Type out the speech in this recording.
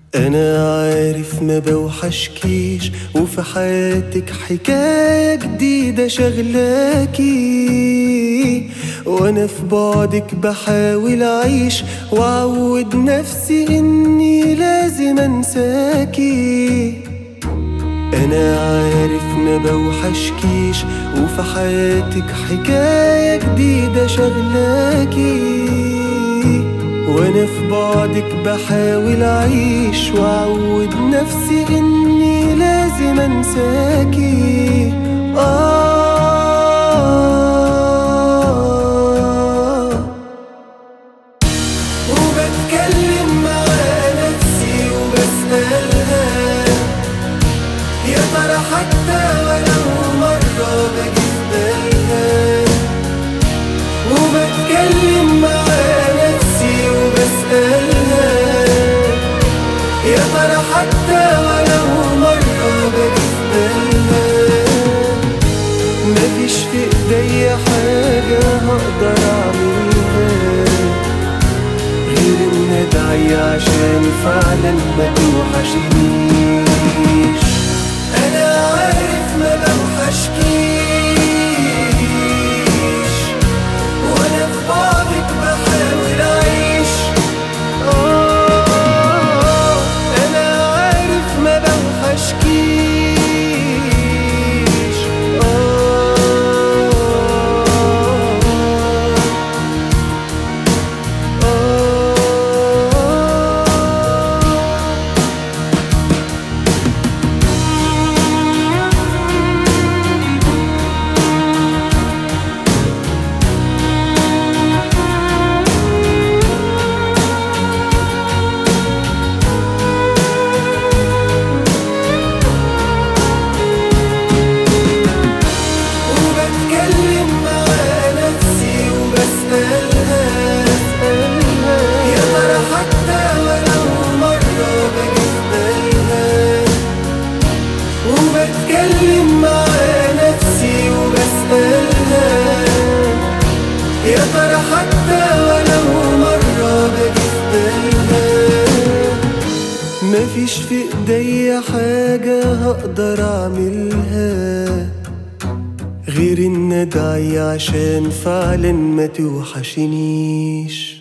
أنا عارف ما بوحشكيش، وفي حياتك حكاية جديدة شغلاكي، وأنا في بعدك بحاول أعيش وأعود نفسي إني لازم أنساكي. أنا عارف ما بوحشكيش، وفي حياتك حكاية جديدة شغلاكي، وانا في بعدك بحاول اعيش واعود نفسي اني لازم انساكي. وبتكلم مع نفسي وبسألها يا ترى حتى ولو مرة باجي في بالها. وبتكلم مع يا ترى حتى ولو مرة باجي في بالها. مفيش في ايديا حاجة هقدر اعملها غير ان ادعي عشان فعلا ما توحشنيش. انا عارف ما بوحشكيش، وانا في بعدك بحاول اعيش. وبتكلم مع نفسي وبسألها يا ترى حتى ولو مرة باجي في بالها. مفيش في ايديا حاجة هقدر اعملها غير ان ادعي عشان فعلا ما توحشنيش.